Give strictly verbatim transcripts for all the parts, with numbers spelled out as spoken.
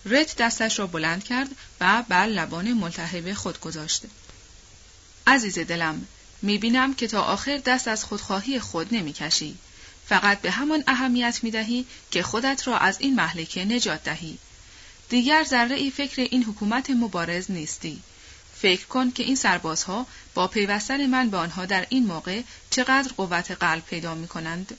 رت دستش را بلند کرد و بر لبان ملتهب خود گذاشت. عزیز دلم، میبینم که تا آخر دست از خودخواهی خود نمیکشی. فقط به همان اهمیت میدهی که خودت را از این مهلکه نجات دهی. دیگر ذره‌ای فکر این حکومت مبارز نیستی. فکر کن که این سربازها با پیوستن من به آنها در این موقع چقدر قوت قلب پیدا میکنند.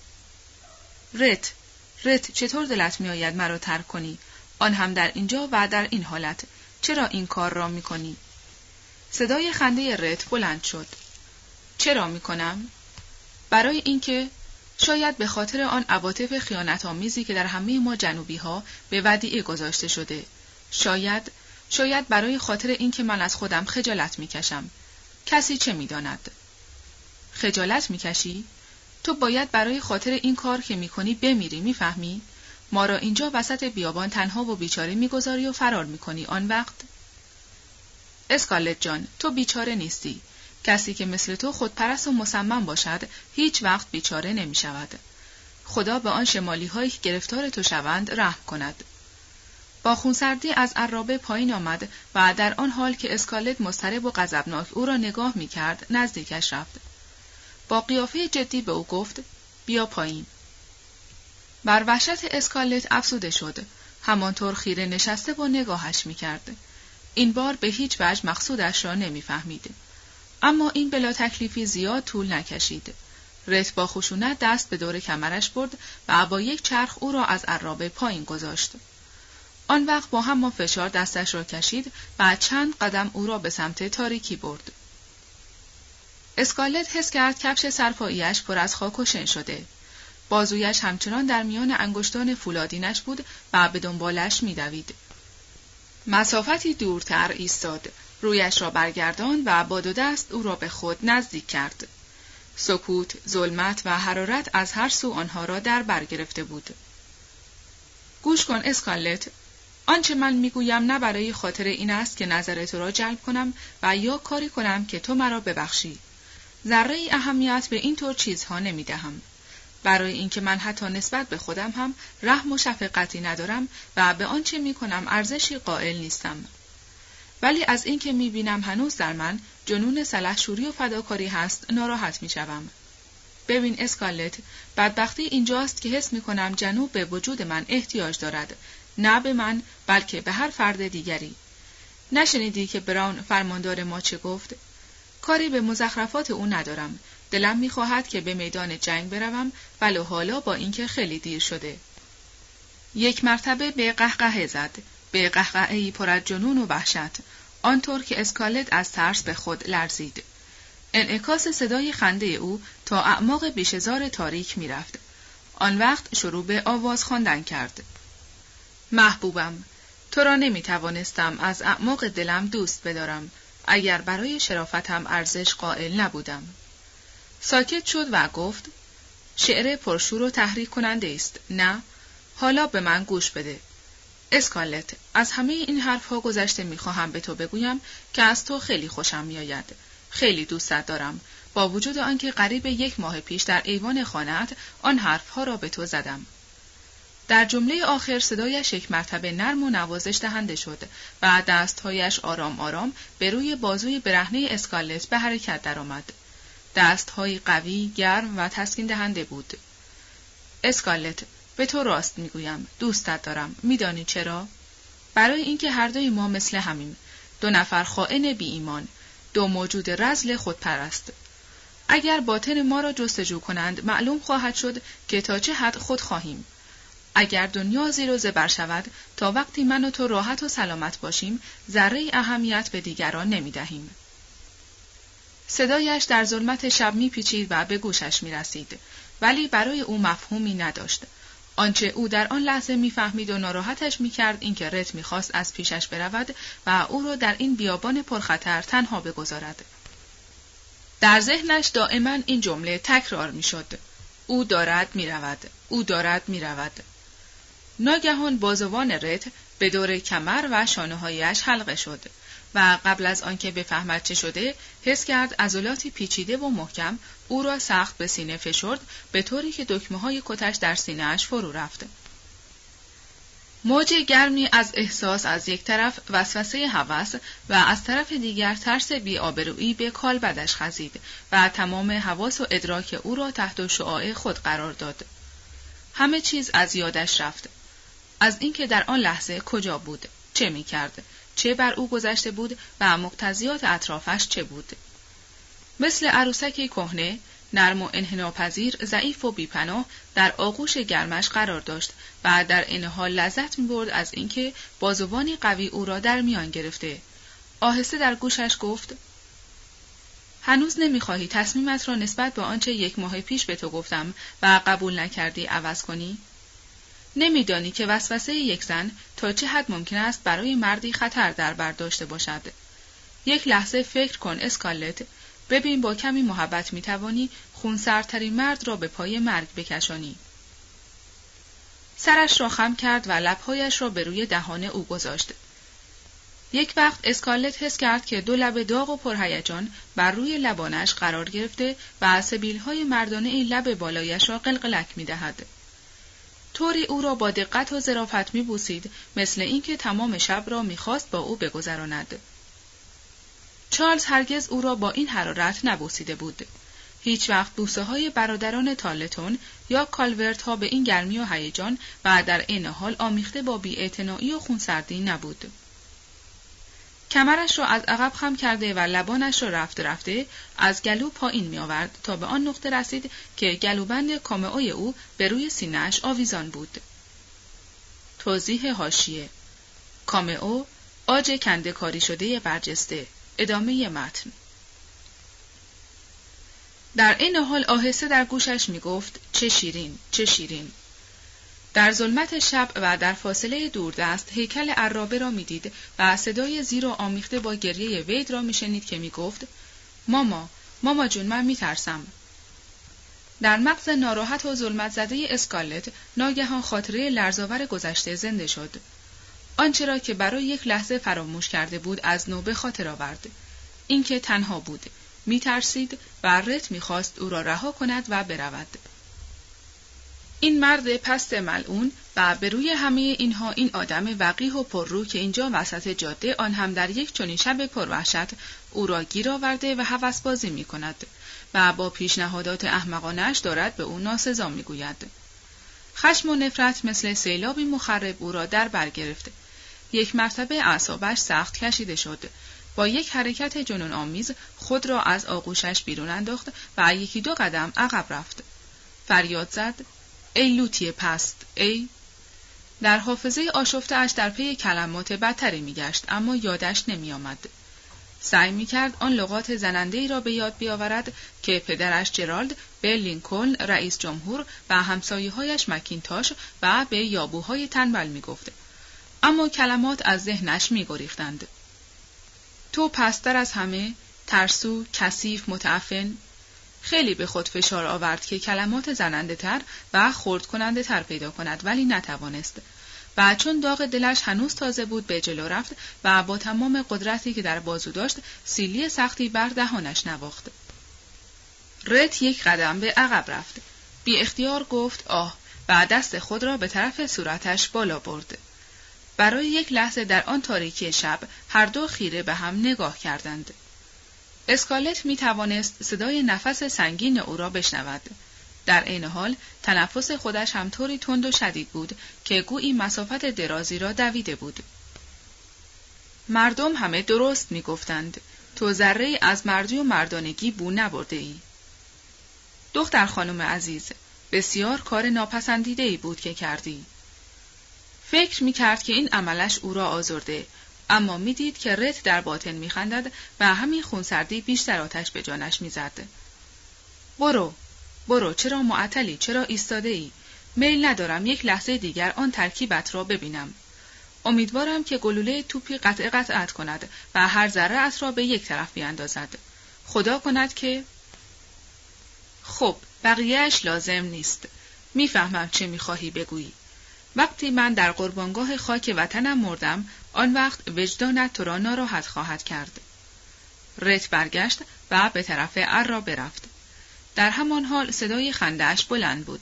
رت، رت، چطور دلت میآید مرا ترک کنی؟ آن هم در اینجا و در این حالت. چرا این کار را میکنی؟ صدای خنده رت بلند شد. چرا میکنم؟ برای اینکه شاید به خاطر آن عواطف خیانت‌آمیزی که در همه ما جنوبی‌ها به ودیعه گذاشته شده. شاید، شاید برای خاطر اینکه من از خودم خجالت میکشم. کسی چه میداند؟ خجالت میکشی؟ تو باید برای خاطر این کار که میکنی بمیری، میفهمی؟ ما را اینجا وسط بیابان تنها و بیچاره میگذاری و فرار میکنی. آن وقت اسکارلت جان، تو بیچاره نیستی. کسی که مثل تو خودپرست و مصمم باشد هیچ وقت بیچاره نمی شود. خدا به آن شمالی هایی که گرفتار تو شوند رحم کند. با خونسردی از عرابه پایین آمد و در آن حال که اسکارلت مضطرب و غضبناک او را نگاه می کرد نزدیکش رفت. با قیافه جدی به او گفت بیا پایین. بر وحشت اسکارلت افسوده شد. همانطور خیره نشسته و نگاهش می کرد. این بار به هیچ وجه مقصودش را نمی فهمید. اما این بلا تکلیفی زیاد طول نکشید. رت با خشونت دست به دور کمرش برد و با یک چرخ او را از عرابه پایین گذاشت. آن وقت با همان فشار دستش را کشید و چند قدم او را به سمت تاریکی برد. اسکارلت حس کرد کفش سرپایی‌اش پر از خاک و شن شده. بازویش همچنان در میان انگشتان فولادینش بود و به دنبالش می‌دوید. مسافتی دورتر ایستاد. رویش را برگرداند و با دو دست او را به خود نزدیک کرد. سکوت، ظلمت و حرارت از هر سو آنها را در بر گرفته بود. گوش کن اسکارلت، آنچه من میگویم نه برای خاطر این است که نظر تو را جلب کنم و یا کاری کنم که تو مرا ببخشی. ذره اهمیت به این طور چیزها نمیدهم. برای اینکه من حتی نسبت به خودم هم رحم و شفقتی ندارم و به آنچه میکنم ارزشی قائل نیستم. ولی از اینکه میبینم هنوز در من جنون سلحشوری و فداکاری هست ناراحت میشوم. ببین اسکارلت، بدبختی اینجاست که حس میکنم جنوب به وجود من احتیاج دارد، نه به من بلکه به هر فرد دیگری. نشنیدی که براون فرماندار ما چه گفت؟ کاری به مزخرفات او ندارم. دلم میخواهد که به میدان جنگ بروم ولو حالا با اینکه خیلی دیر شده. یک مرتبه به قهقه زد، به قهقه‌ای پر از جنون و وحشت، آنطور که اسکارلت از ترس به خود لرزید. انعکاس صدای خنده او تا اعماق بیشه‌زار تاریک میرفت. آن وقت شروع به آواز خواندن کرد. محبوبم، تو را نمیتوانستم از اعماق دلم دوست بدارم اگر برای شرافتم ارزش قائل نبودم. ساکت شد و گفت شعر پرشور و تحریک کننده است، نه؟ حالا به من گوش بده. اسکارلت، از همه این حرفها گذشته میخواهم به تو بگویم که از تو خیلی خوشم میآید. خیلی دوستت دارم، با وجود آنکه قریب یک ماه پیش در ایوان خانه‌ات آن حرفها را به تو زدم. در جمله آخر صدایش یک مرتبه نرم و نوازش دهنده شد و دستهایش آرام آرام به روی بازوی برهنه اسکارلت به حرکت درآمد. دستهای قوی، گرم و تسکین دهنده بود. اسکارلت، به تو راست میگویم، دوستت دارم. میدانی چرا؟ برای اینکه هر دوی ما مثل همیم، دو نفر خائن بی ایمان، دو موجود رذل خودپرست. اگر باطن ما را جستجو کنند معلوم خواهد شد که تا چه حد خود خواهیم. اگر دنیا زیر و زبر شود تا وقتی من و تو راحت و سلامت باشیم ذره اهمیت به دیگران نمی دهیم. صدایش در ظلمت شب می پیچید و به گوشش می رسید، ولی برای او مفهومی نداشت. آنچه او در آن لحظه می فهمید و ناراحتش می کرد این که رت می خواست از پیشش برود و او را در این بیابان پرخطر تنها بگذارد. در ذهنش دائما این جمله تکرار می شد. او دارد می رود. او دارد می رود. ناگهان بازوان رت به دور کمر و شانه‌هایش حلقه شد و قبل از آنکه بفهمد چه شده حس کرد عضلاتی پیچیده و محکم او را سخت به سینه فشرد به طوری که دکمه‌های کتش در سینه‌اش فرو رفت. موج گرمی از احساس از یک طرف، وسوسه هوس و از طرف دیگر ترس بی‌آبرویی به کالبدش خزید و تمام حواس و ادراک او را تحت شعاع خود قرار داد. همه چیز از یادش رفت. از اینکه در آن لحظه کجا بود، چه می کرد، چه بر او گذشته بود و مقتضیات اطرافش چه بود. مثل عروسکی کهنه، نرم و انحناپذیر، ضعیف و بی‌پناه در آغوش گرمش قرار داشت و در این حال لذت می‌برد از اینکه بازوانی قوی او را در میان گرفته. آهسته در گوشش گفت: هنوز نمی‌خواهی تصمیمت را نسبت به آنچه یک ماه پیش به تو گفتم و قبول نکردی عوض کنی؟ نمی‌دانی که وسوسه یک زن تا چه حد ممکن است برای مردی خطر در بر داشته باشد. یک لحظه فکر کن اسکارلت، ببین با کمی محبت می‌توانی خونسردترین مرد را به پای مرگ بکشانی. سرش را خم کرد و لب‌هایش را به روی دهان او گذاشت. یک وقت اسکارلت حس کرد که دو لب داغ و پرهیجان بر روی لبانش قرار گرفته و سبیل‌های مردانه ای لب بالایش را قلقلک می‌دهد. طوری او را با دقت و ظرافت می‌بوسید مثل اینکه تمام شب را می‌خواست با او بگذراند. چارلز هرگز او را با این حرارت نبوسیده بود. هیچ وقت بوسه های برادران تارلتون یا کالورت ها به این گرمی و هیجان و در این حال آمیخته با بی‌اعتنایی و خونسردی نبود. کمرش را از عقب خم کرده و لبانش را رفته رفته از گلو پایین می آورد تا به آن نقطه رسید که گلوبند کامئوی او به روی سینه‌اش آویزان بود. توضیح حاشیه: کامئو، عاج کنده کاری شده برجسته. ادامه متن. در این حال آهسته در گوشش می گفت: چه شیرین، چه شیرین. در ظلمت شب و در فاصله دوردست هیکل عرابه را می دید و صدای زیر و آمیخته با گریه وید را می شنید که می گفت: ماما، ماما جون، من می ترسم. در مغز ناراحت و ظلمت زده اسکارلت ناگهان خاطره لرزآور گذشته زنده شد. آنچه را که برای یک لحظه فراموش کرده بود از نو به خاطر آورد. اینکه تنها بود، می ترسید و رت می خواست او را رها کند و برود. این مرد پست ملعون و به روی همه اینها این آدم وقیح و پررو که اینجا وسط جاده، آن هم در یک چنین شب پروحشت، او را گیر آورده و هوسبازی می کند و با پیشنهادات احمقانه‌اش دارد به او ناسزا می گوید. خشم و نفرت مثل سیلابی مخرب او را در بر گرفت. یک مرتبه اعصابش سخت کشیده شد. با یک حرکت جنون آمیز خود را از آغوشش بیرون انداخت و یکی دو قدم عقب رفت. فریاد زد: ای لوتی پست، ای! در حافظه آشفته اش در پی کلمات بدتری میگشت، اما یادش نمی آمد. سعی می کرد آن لغات زننده‌ای را به یاد بیاورد که پدرش جرالد به لینکلن رئیس جمهور و همسایه‌هایش مکینتاش و به یابوهای تنبل می گفت. اما کلمات از ذهنش می گریختند. تو پستر از همه، ترسو، کثیف، متعفن. خیلی به خود فشار آورد که کلمات زننده تر و خرد کننده تر پیدا کند، ولی نتوانست. و چون داغ دلش هنوز تازه بود به جلو رفت و با تمام قدرتی که در بازو داشت سیلی سختی بر دهانش نواخت. رت یک قدم به عقب رفت. بی اختیار گفت آه و دست خود را به طرف صورتش بالا برد. برای یک لحظه در آن تاریکی شب هر دو خیره به هم نگاه کردند. اسکارلت می توانست صدای نفس سنگین او را بشنود. در عین حال تنفس خودش هم طوری تند و شدید بود که گویی مسافت درازی را دویده بود. مردم همه درست می گفتند. تو ذره از مردی و مردانگی بو نبرده ای. دختر خانم عزیز، بسیار کار ناپسندیده‌ای بود که کردی. فکر می کرد که این عملش او را آزرده، اما می دید که رت در باطن می خندد و همین خونسردی بیشتر آتش به جانش می زد. برو، برو، چرا معطلی، چرا ایستاده ای؟ میل ندارم یک لحظه دیگر آن ترکیبت را ببینم. امیدوارم که گلوله توپی قطع قطعت کند و هر ذره‌ات را به یک طرف بیاندازد. خدا کند که... خب، بقیه‌اش لازم نیست. میفهمم چه میخواهی بگویی. وقتی من در قربانگاه خاک وطنم مردم، آن وقت وجدانت تو را ناراحت خواهد کرد. رت برگشت و به طرف عرابه رفت. در همان حال صدای خنده‌اش بلند بود.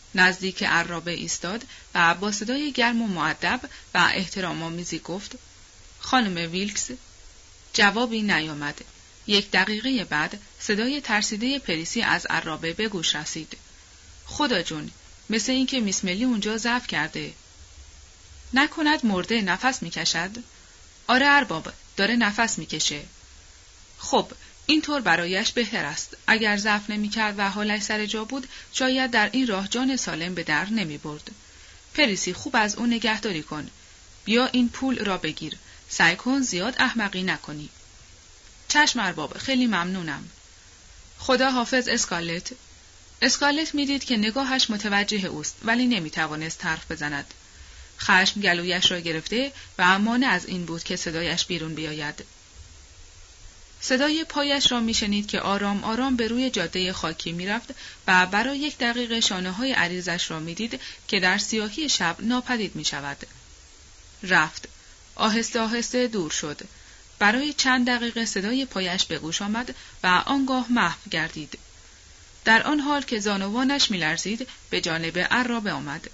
نزدیک عرابه ایستاد و با صدای گرم و مؤدب و احترام‌آمیزی گفت: خانم ویلکس. جوابی نیامد. یک دقیقه بعد صدای ترسیده پریسی از عرابه به گوش رسید. خدا جون، مثل این که میس ملی اونجا ضعف کرده. نکند مرده نفس میکشد؟ آره ارباب، داره نفس میکشه. خب، اینطور برایش بهتر است. اگر ضعف نمیکرد و حالش سر جا بود، شاید در این راه جان سالم به در نمیبرد. پریسی، خوب از اون نگهداری کن. بیا این پول را بگیر. سعی کن زیاد احمقی نکنی. چشم ارباب، خیلی ممنونم. خدا حافظ اسکارلت. اسکارلت میدید که نگاهش متوجه اوست ولی نمیتوانست حرف بزند. خشم گلویش را گرفته و مانع از این بود که صدایش بیرون بیاید. صدای پایش را میشنید که آرام آرام به روی جاده خاکی میرفت و برای یک دقیقه شانه های عریضش را میدید که در سیاهی شب ناپدید میشود. رفت. آهسته آهسته دور شد. برای چند دقیقه صدای پایش به گوش آمد و آنگاه محو گردید. در آن حال که زانوانش میلرزید به جانب عرابه آمد.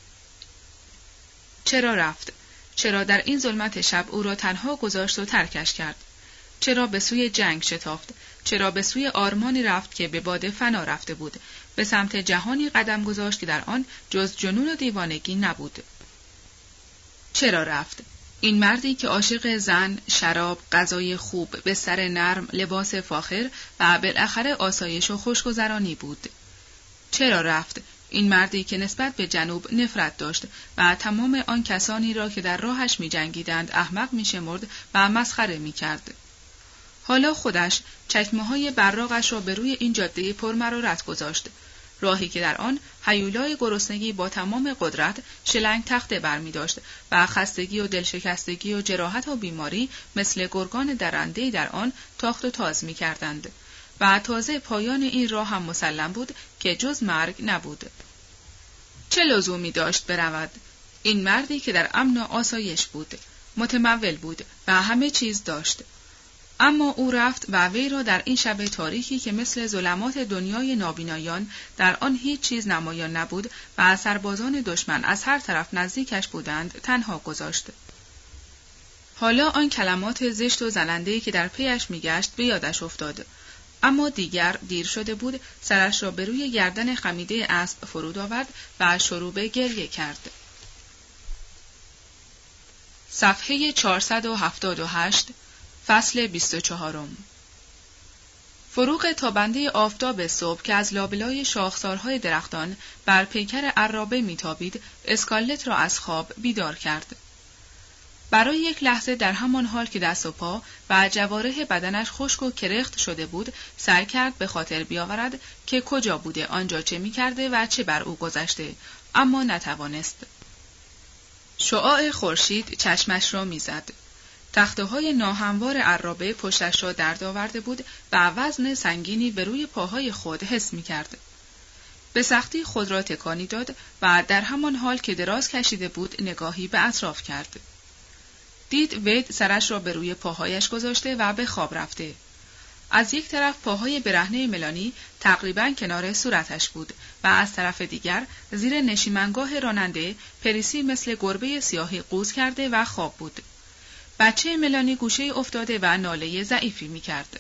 چرا رفت؟ چرا در این ظلمت شب او را تنها گذاشت و ترکش کرد؟ چرا به سوی جنگ شتافت؟ چرا به سوی آرمانی رفت که به باد فنا رفته بود؟ به سمت جهانی قدم گذاشت که در آن جز جنون و دیوانگی نبود. چرا رفت؟ این مردی که عاشق زن، شراب، غذای خوب، بستر نرم، لباس فاخر و بالاخره آسایش و خوشگذرانی بود. چرا رفت؟ این مردی که نسبت به جنوب نفرت داشت و تمام آن کسانی را که در راهش می جنگیدند احمق می شمرد و مسخره می کرد. حالا خودش چکمه های براقش را به روی این جاده پرمرارت گذاشت. راهی که در آن هیولای گرسنگی با تمام قدرت شلنگ تخته برمی داشت و خستگی و دلشکستگی و جراحت و بیماری مثل گرگان درنده‌ای در آن تاخت و تاز می کردند. و تازه پایان این راه هم مسلم بود که جز مرگ نبود. چه لزومی داشت برود؟ این مردی که در امن و آسایش بود، متمول بود و همه چیز داشت. اما او رفت و وی را در این شب تاریکی که مثل ظلمات دنیای نابینایان در آن هیچ چیز نمایان نبود و سربازان دشمن از هر طرف نزدیکش بودند تنها گذاشت. حالا آن کلمات زشت و زننده‌ای که در پیش میگشت به یادش افتاد. اما دیگر دیر شده بود. سرش را به روی گردن خمیده اسب فرود آورد و شروع به گریه کرد. صفحه چهارصد و هفتاد و هشت، فصل بیست و چهارم. فروغ تابنده آفتاب صبح که از لابلای شاخسارهای درختان بر پیکر عرابه میتابید، اسکارلت را از خواب بیدار کرد. برای یک لحظه در همان حال که دست و پا و جوارح بدنش خشک و کرخت شده بود، سعی کرد به خاطر بیاورد که کجا بوده، آنجا چه می‌کرده و چه بر او گذشته، اما نتوانست. شعاع خورشید چشمش را می‌زد. تخته‌های ناهموار عرابه پشتش را درد آورده بود و وزن سنگینی به روی پاهای خود حس می‌کرد. به سختی خود را تکانی داد و در همان حال که دراز کشیده بود نگاهی به اطراف کرد. دید وید سرش را به روی پاهایش گذاشته و به خواب رفته. از یک طرف پاهای برهنه ملانی تقریباً کنار صورتش بود و از طرف دیگر زیر نشیمنگاه راننده پریسی مثل گربه سیاهی قوز کرده و خواب بود. بچه ملانی گوشه افتاده و ناله ضعیفی می کرد.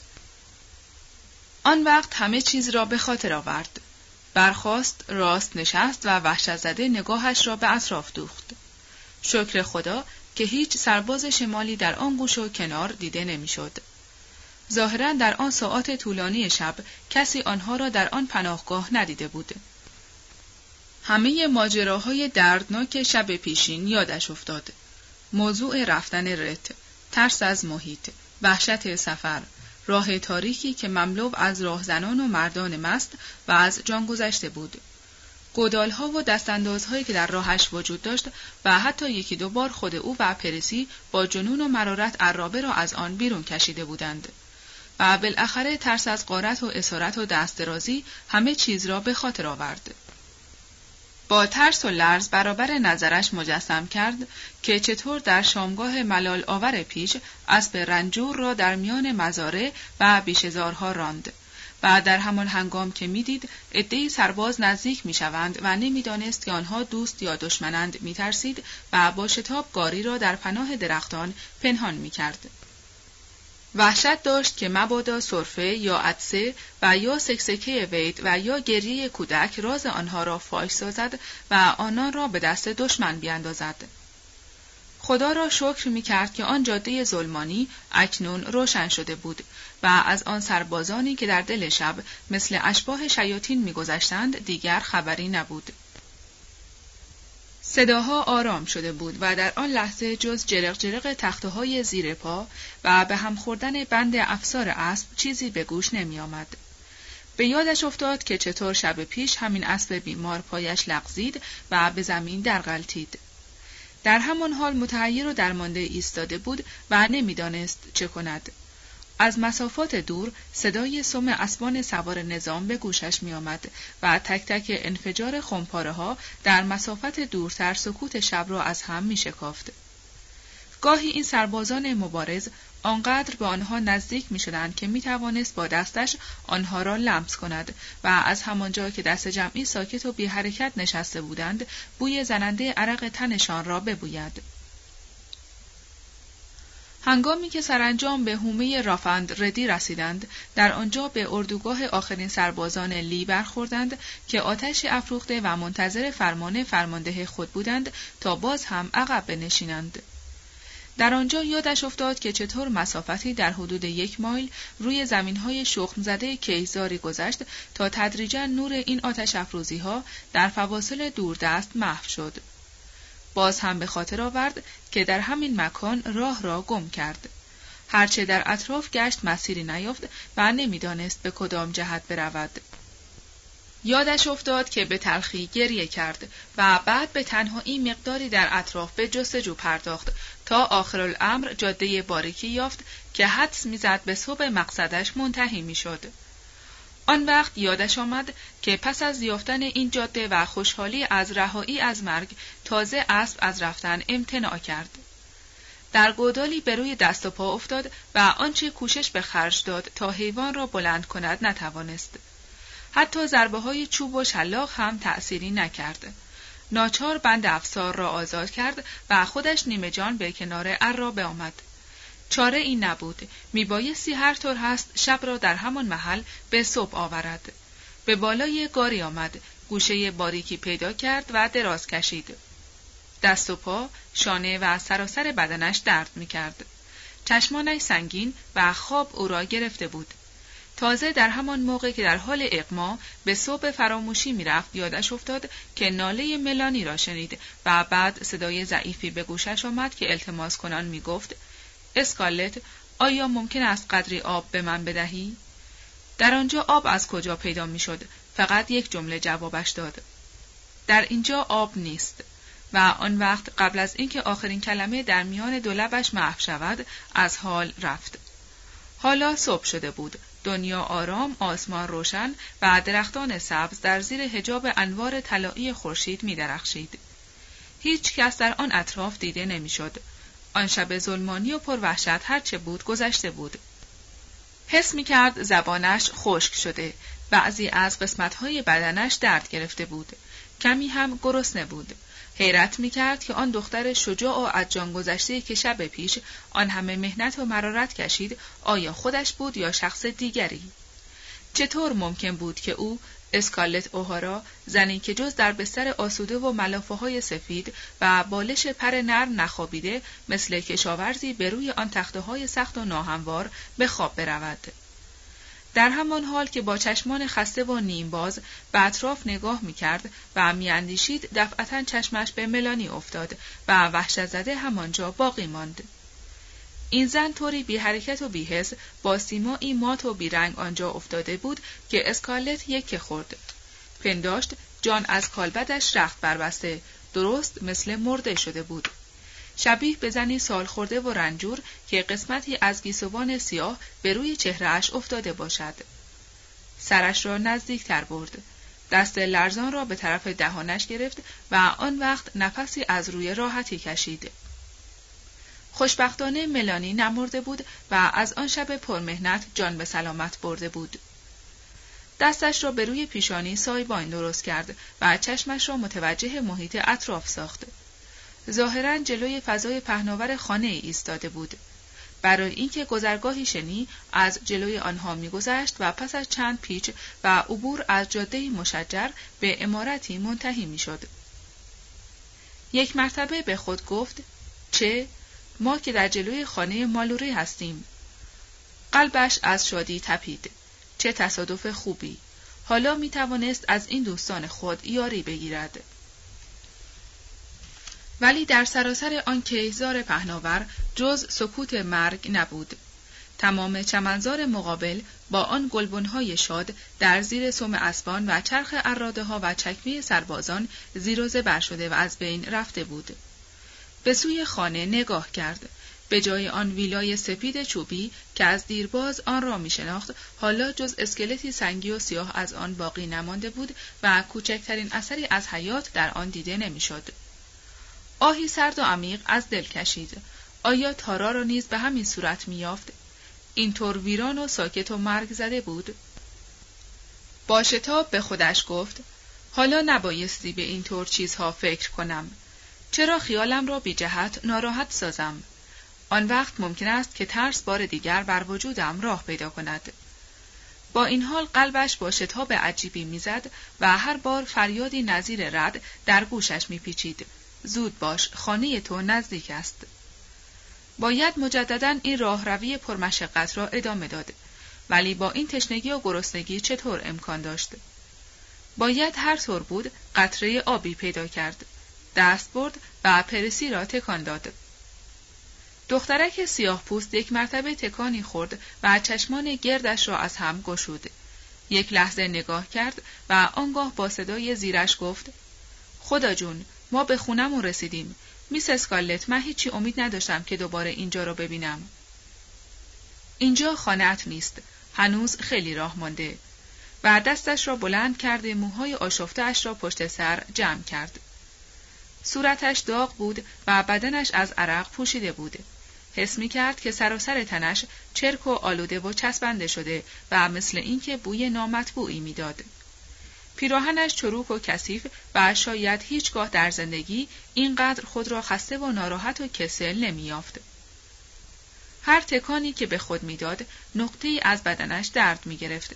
آن وقت همه چیز را به خاطر آورد. برخاست، راست نشست و وحشت زده نگاهش را به اطراف دوخت. شکر خدا که هیچ سرباز شمالی در آن گوش و کنار دیده نمیشد. ظاهراً در آن ساعات طولانی شب کسی آنها را در آن پناهگاه ندیده بود. همه ماجراهای دردناک شب پیشین یادش افتاد. موضوع رفتن رت، ترس از محیط، وحشت سفر، راه تاریکی که مملو از راهزنان و مردان مست و از جان گذشته بود. گودال‌ها و دستاندازهایی که در راهش وجود داشت و حتی یکی دو بار خود او و پریسی با جنون و مرارت عرابه را از آن بیرون کشیده بودند. و بالاخره ترس از غارت و اسارت و دست درازی همه چیز را به خاطر آورد. با ترس و لرز برابر نظرش مجسم کرد که چطور در شامگاه ملال آور پیش اسب رنجور را در میان مزارع و بیشه‌زارها راند و در همان هنگام که میدید عده‌ای سرباز نزدیک میشوند و نمیدانست که آنها دوست یا دشمنند میترسید و با شتاب گاری را در پناه درختان پنهان میکرد. وحشت داشت که مبادا سرفه یا عطسه و یا سکسکه وید و یا گریه کودک راز آنها را فاش سازد و آنان را به دست دشمن بیاندازد. خدا را شکر می‌کرد که آن جاده ظلمانی اکنون روشن شده بود و از آن سربازانی که در دل شب مثل اشباح شیاطین می‌گذشتند دیگر خبری نبود. صداها آرام شده بود و در آن لحظه جز جرق جرق تخته‌های زیر پا و به هم خوردن بند افسار اسب چیزی به گوش نمی آمد. به یادش افتاد که چطور شب پیش همین اسب بیمار پایش لغزید و به زمین درغلتید. در همان حال متحیر و درمانده ایستاده بود و نمی‌دانست چه کند. از مسافات دور صدای سم اسبان سوار نظام به گوشش می آمد و تک تک انفجار خمپاره ها در مسافت دورتر سکوت شب را از هم می شکافت. گاهی این سربازان مبارز آنقدر به آنها نزدیک می شدند که می توانست با دستش آنها را لمس کند و از همانجا که دست جمعی ساکت و بی حرکت نشسته بودند بوی زننده عرق تنشان را ببوید. هنگامی که سرانجام به حومه رافند ردی رسیدند، در آنجا به اردوگاه آخرین سربازان لی برخوردند که آتش افروخته و منتظر فرمان فرمانده خود بودند تا باز هم عقب بنشینند. در آنجا یادش افتاد که چطور مسافتی در حدود یک مایل روی زمینهای شخم زده کیزاری گذشت تا تدریجاً نور این آتش افروزیها در فواصل دوردست محو شد. باز هم به خاطر آورد که در همین مکان راه را گم کرد. هرچه در اطراف گشت مسیری نیافت و نمیدانست به کدام جهت برود. یادش افتاد که به تلخی گریه کرد و بعد به تنهایی مقداری در اطراف به جستجو پرداخت تا آخرالامر جاده باریکی یافت که حدس میزد به صوب مقصدش منتهی میشد. آن وقت یادش آمد که پس از یافتن این جاده و خوشحالی از رهایی از مرگ تازه اسب از رفتن امتناع کرد. در گودالی به روی دست و پا افتاد و آنچه کوشش به خرج داد تا حیوان را بلند کند نتوانست. حتی ضربه های چوب و شلاق هم تأثیری نکرد. ناچار بند افسار را آزاد کرد و خودش نیمه جان به کنار عرابه آمد. چاره این نبود، میبایستی هر طور هست شب را در همان محل به صبح آورد. به بالای گاری آمد، گوشه باریکی پیدا کرد و دراز کشید. دست و پا، شانه و سراسر بدنش درد میکرد. چشمانش سنگین و خواب او را گرفته بود. تازه در همان موقع که در حال اغما به صبح فراموشی میرفت یادش افتاد که ناله ملانی را شنید و بعد صدای ضعیفی به گوشش آمد که التماس کنان میگفت: اسکارلت، آیا ممکن است قدری آب به من بدهی؟ در آنجا آب از کجا پیدا میشد؟ فقط یک جمله جوابش داد: در اینجا آب نیست. و آن وقت قبل از اینکه آخرین کلمه در میان دو لبش محو شود از حال رفت. حالا صبح شده بود. دنیا آرام، آسمان روشن و درختان سبز در زیر حجاب انوار طلایی خورشید می‌درخشید. هیچ کس در آن اطراف دیده نمی‌شد. آن شب ظلمانی و پروحشت هرچه بود گذشته بود. حس می‌کرد زبانش خشک شده، بعضی از قسمت‌های بدنش درد گرفته بود، کمی هم گرسنه بود. حیرت می‌کرد که آن دختر شجاع و از جان گذشته که شب پیش آن همه مهنت و مرارت کشید آیا خودش بود یا شخص دیگری؟ چطور ممکن بود که او، اسکارلت اوهارا، زنی که جز در بستر آسوده و ملافه‌های سفید و بالش پر نرم نخوابیده مثل کشاورزی به روی آن تخته‌های سخت و ناهموار به خواب برود؟ در همان حال که با چشمان خسته و نیم باز به اطراف نگاه می‌کرد و می‌اندیشید دفعتاً چشمش به ملانی افتاد و وحشت زده همانجا باقی ماند. این زن طوری بی حرکت و بی حس با سیمایی مات و بیرنگ آنجا افتاده بود که اسکارلت یک خورد. پنداشت جان از کالبدش رخت بربسته، درست مثل مرده شده بود. شبیه به زنی سال خورده و رنجور که قسمتی از گیسوان سیاه به روی چهرهش افتاده باشد. سرش را نزدیک تر برد. دست لرزان را به طرف دهانش گرفت و آن وقت نفسی از روی راحتی کشید. خوشبختانه ملانی نمرده بود و از آن شب پرمهنت جان به سلامت برده بود. دستش را به روی پیشانی سایبان درست کرد و چشمش را متوجه محیط اطراف ساخت. ظاهراً جلوی فضای پهناور خانه ایستاده بود. برای اینکه گذرگاهی شنی از جلوی آنها می‌گذشت و پس از چند پیچ و عبور از جاده مشجر به عمارتی منتهی می‌شد. یک مرتبه به خود گفت: چه؟ ما که در جلوی خانه مالوری هستیم. قلبش از شادی تپید. چه تصادف خوبی! حالا می توانست از این دوستان خود یاری بگیرد. ولی در سراسر آن کیهزار پهناور جز سکوت مرگ نبود. تمام چمنزار مقابل با آن گلبن‌های شاد در زیر سم اسبان و چرخ اراده‌ها و چکمه سربازان زیر و زبر شده و از بین رفته بود. به سوی خانه نگاه کرد. به جای آن ویلای سپید چوبی که از دیرباز آن را می شناخت، حالا جز اسکلتی سنگی و سیاه از آن باقی نمانده بود و کوچکترین اثری از حیات در آن دیده نمی شد. آهی سرد و عمیق از دل کشید. آیا تارا را نیز به همین صورت می یافت؟ اینطور ویران و ساکت و مرگ زده بود؟ با شتاب به خودش گفت: حالا نبایستی به اینطور چیزها فکر کنم. چرا خیالم را بی جهت ناراحت سازم؟ آن وقت ممکن است که ترس بار دیگر بر وجودم راه پیدا کند. با این حال قلبش با شتاب عجیبی میزد و هر بار فریادی نظیر رعد در گوشش میپیچید: زود باش، خانه تو نزدیک است. باید مجدداً این راهروی پرمشقت را ادامه داد، ولی با این تشنگی و گرسنگی چطور امکان داشت؟ باید هر طور بود قطره آبی پیدا کرد. دست برد و پرسی را تکان داد. دخترک سیاه پوست یک مرتبه تکانی خورد و چشمان گردش را از هم گشود. یک لحظه نگاه کرد و آنگاه با صدای زیرش گفت: خدا جون، ما به خونمون رسیدیم. میس اسکارلت، من هیچی امید نداشتم که دوباره اینجا رو ببینم. اینجا خانه‌ات نیست. هنوز خیلی راه مانده. و دستش را بلند کرده موهای آشفته اش را پشت سر جمع کرد. صورتش داغ بود و بدنش از عرق پوشیده بود. حس می کرد که سراسر تنش چرک و آلوده و چسبنده شده و مثل اینکه بوی نامطبوعی میداد. پیراهنش چروک و کثیف و شاید هیچگاه در زندگی اینقدر خود را خسته و ناراحت و کسل نمی‌یافت. هر تکانی که به خود میداد نقطه‌ای از بدنش درد می‌گرفت.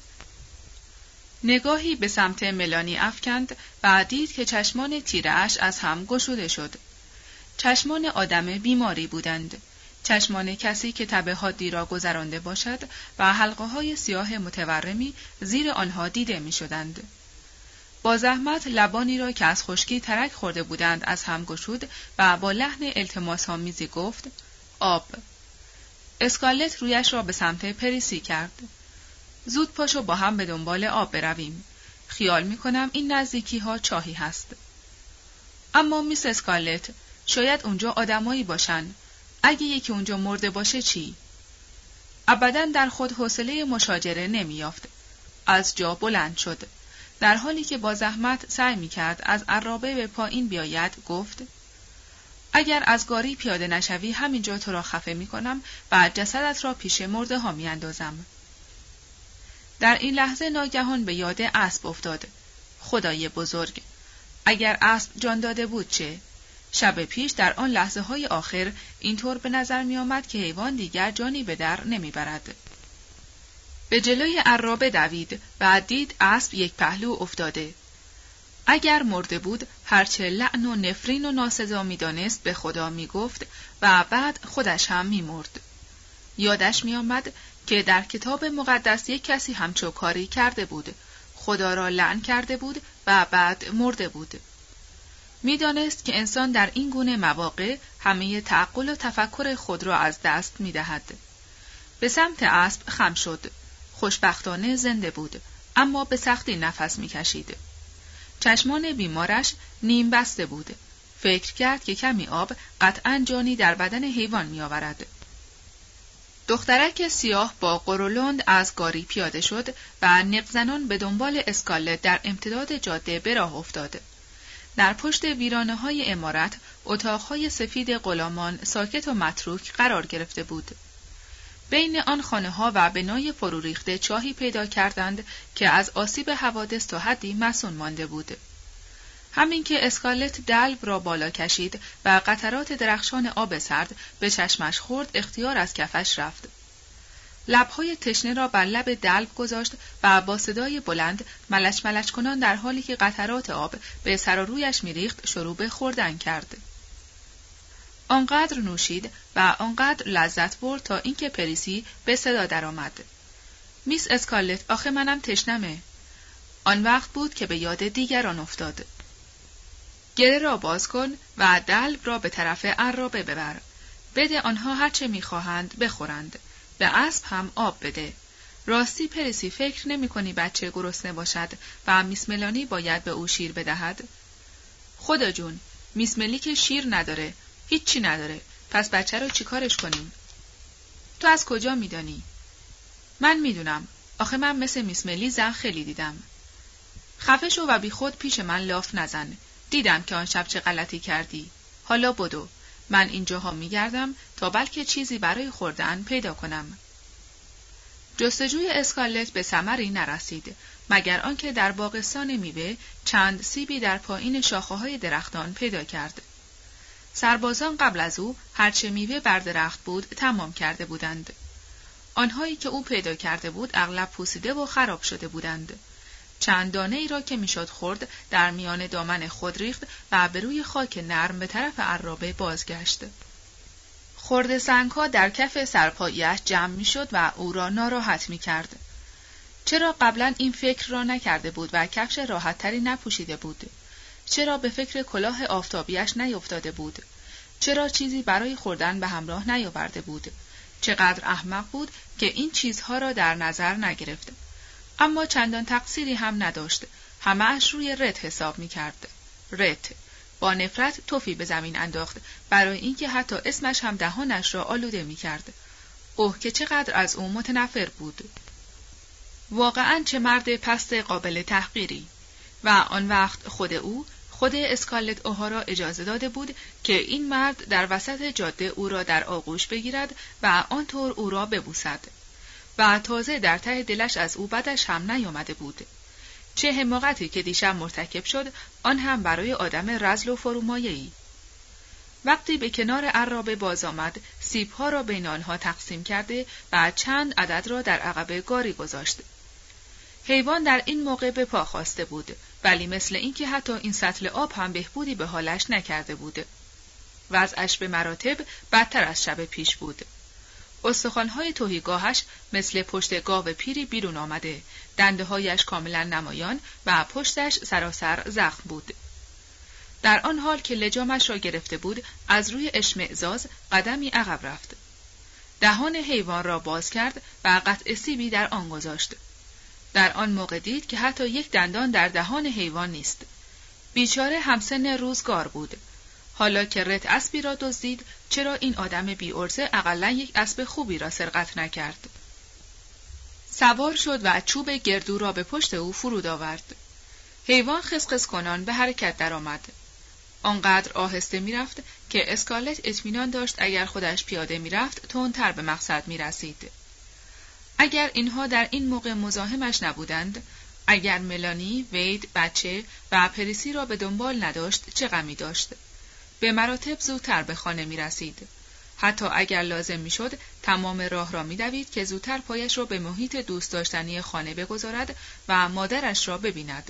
نگاهی به سمت ملانی افکند و دید که چشمان تیره‌اش از هم گشوده شد. چشمان آدم بیماری بودند. چشمان کسی که تب حادی را گذرانده باشد و حلقه‌های سیاه متورمی زیر آنها دیده می‌شدند. با زحمت لبانی را که از خشکی ترک خورده بودند از هم گشود و با لحن التماس‌آمیزی گفت: آب. اسکارلت رویش را به سمت پریسی کرد. زود پاشو با هم به دنبال آب برویم. خیال می‌کنم این نزدیکی‌ها چاهی هست. اما میس اسکارلت، شاید اونجا آدمایی باشن. اگه یکی اونجا مرده باشه چی؟ ابداً در خود حوصله مشاجره نمی‌یافت. از جا بلند شد. در حالی که با زحمت سعی می‌کرد از عرابه به پایین بیاید، گفت: اگر از گاری پیاده نشوی همینجا تو را خفه می‌کنم و جسدت را پیش مرده ها می‌اندازم. در این لحظه ناگهان به یاد اسب افتاد. خدای بزرگ! اگر اسب جان داده بود چه؟ شب پیش در آن لحظه های آخر اینطور به نظر می آمد که حیوان دیگر جانی به در نمی برد. به جلوی عرابه دوید و دید اسب یک پهلو افتاده. اگر مرده بود هرچه لعن و نفرین و ناسزا می دانست به خدا می گفت و بعد خودش هم می مرد. یادش می آمد که در کتاب مقدس یک کسی همچو کاری کرده بود. خدا را لعن کرده بود و بعد مرده بود. می دانست که انسان در این گونه مواقع همه تعقل و تفکر خود را از دست می دهد. به سمت اسب خم شد. خوشبختانه زنده بود، اما به سختی نفس می کشید. چشمان بیمارش نیم بسته بود. فکر کرد که کمی آب قطعاً جانی در بدن حیوان می آورد. دخترک سیاه با قرولند از گاری پیاده شد و نقزنان به دنبال اسکارلت در امتداد جاده به راه افتاد. در پشت ویرانه‌های عمارت اتاق‌های سفید غلامان ساکت و متروک قرار گرفته بود. بین آن خانه‌ها و بنای فرو ریخته چاهی پیدا کردند که از آسیب حوادث تا حدی مصون مانده بود. همین که اسکارلت دلو را بالا کشید و قطرات درخشان آب سرد به چشمش خورد، اختیار از کفش رفت. لب‌های تشنه را بر لب دلو گذاشت و با صدای بلند ملچ ملچ کنان در حالی که قطرات آب به سر و رویش می‌ریخت شروع به خوردن کرد. آنقدر نوشید و آنقدر لذت برد تا اینکه پریسی به صدا درآمد. میس اسکارلت، آخه منم تشنمه. آن وقت بود که به یاد دیگران افتاد. گره را باز کن و دلو را به طرف عرابه ببر. بده آنها هرچه می‌خواهند بخورند. به اسب هم آب بده. راستی پریسی، فکر نمی کنی بچه گرسنه باشد و میس ملانی باید به او شیر بدهد؟ خدا جون، میس ملی که شیر نداره، هیچی نداره. پس بچه رو چیکارش کنیم؟ تو از کجا میدانی؟ من میدونم. آخه من مثل میس ملی زن خیلی دیدم. خفه شو و بی خود پیش من لاف نزن. دیدم که آن شب چه غلطی کردی. حالا بدو. من اینجاها میگردم تا بلکه چیزی برای خوردن پیدا کنم. جستجوی اسکارلت به ثمری نرسید، مگر آنکه در باغستان میوه چند سیبی در پایین شاخه‌های درختان پیدا کرد. سربازان قبل از او هرچه میوه بر درخت بود تمام کرده بودند. آنهایی که او پیدا کرده بود اغلب پوسیده و خراب شده بودند. چند دانه ای را که میشد خورد در میان دامن خود ریخت و به روی خاک نرم به طرف عرابه بازگشت. خرده سنگ‌ها در کف سرپایش جمع میشد و او را ناراحت میکرد. چرا قبلا این فکر را نکرده بود و کفش راحت تری نپوشیده بود؟ چرا به فکر کلاه آفتابیش نیفتاده بود؟ چرا چیزی برای خوردن به همراه نیاورده بود؟ چقدر احمق بود که این چیزها را در نظر نگرفت. اما چندان تقصیری هم نداشت. همه اش روی رت حساب می کرد. رت. با نفرت توفی به زمین انداخت برای اینکه حتی اسمش هم دهانش را آلوده می کرد. اوه که چقدر از او متنفر بود. واقعاً چه مرد پست قابل تحقیری. و آن وقت خود او، خود اسکارلت اوهارا اجازه داده بود که این مرد در وسط جاده او را در آغوش بگیرد و آنطور او را ببوسد. و تازه در ته دلش از او بدش هم نیامده بود. چه حماقتی که دیشب مرتکب شد، آن هم برای آدم رذل و فرومایه‌ای. وقتی به کنار عرابه باز آمد، سیب‌ها را بین آنها تقسیم کرده و چند عدد را در عقب گاری گذاشت. حیوان در این موقع به پا خاسته بود، ولی مثل اینکه حتی این سطل آب هم بهبودی به حالش نکرده بود. وضعش به مراتب بدتر از شب پیش بود. استخوان‌های تهیگاهش مثل پشت گاو پیری بیرون آمده، دنده‌هایش کاملا نمایان و پشتش سراسر زخم بود. در آن حال که لجامش را گرفته بود، از روی اشمئزاز قدمی عقب رفت. دهان حیوان را باز کرد و قطع سیبی در آن گذاشت. در آن موقع دید که حتی یک دندان در دهان حیوان نیست. بیچاره همسن روزگار بود. حالا که رت اسبی را دزدید، چرا این آدم بی ارزه اقلا یک اسب خوبی را سرقت نکرد؟ سوار شد و چوب گردو را به پشت او فرود آورد. حیوان خسخس کنان به حرکت درآمد. آنقدر آهسته میرفت که اسکارلت اطمینان داشت اگر خودش پیاده میرفت تندتر به مقصد میرسید. اگر اینها در این موقع مزاحمش نبودند، اگر ملانی، وید، بچه و پریسی را به دنبال نداشت، چه غمی داشت؟ به مراتب زودتر به خانه می رسید. حتی اگر لازم می شد تمام راه را می دوید که زودتر پایش را به محیط دوست داشتنی خانه بگذارد و مادرش را ببیند.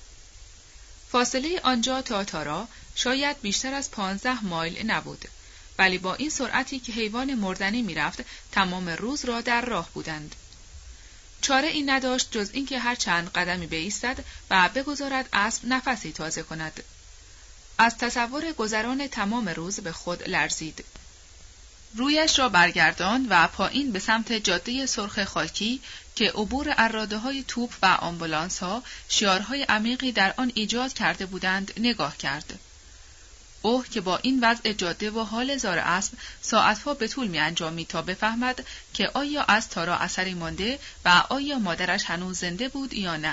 فاصله آنجا تا تارا شاید بیشتر از پانزده مایل نبود، ولی با این سرعتی که حیوان مردنی می رفت تمام روز را در راه بودند. چاره این نداشت جز اینکه هر چند قدمی بایستد و بگذارد اسب نفسی تازه کند. از تصور گذران تمام روز به خود لرزید. رویش را برگرداند و پایین به سمت جاده سرخ خاکی که عبور اراده‌های توپ و آمبولانس‌ها شیارهای عمیقی در آن ایجاد کرده بودند نگاه کرد. اوه که با این وضع جاده و حال زار اسب ساعتها به طول می انجامید تا بفهمد که آیا از تارا اثری مانده و آیا مادرش هنوز زنده بود یا نه.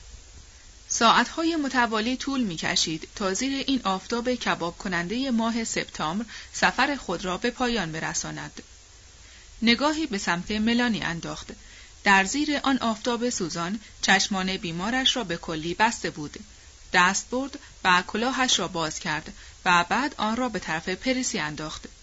ساعتهای متوالی طول می کشید تا زیر این آفتاب کباب کننده ماه سپتامبر سفر خود را به پایان برساند. نگاهی به سمت ملانی انداخت. در زیر آن آفتاب سوزان چشمان بیمارش را به کلی بسته بود. دست برد و کلاهش را باز کرد و بعد آن را به طرف پریسی انداخت.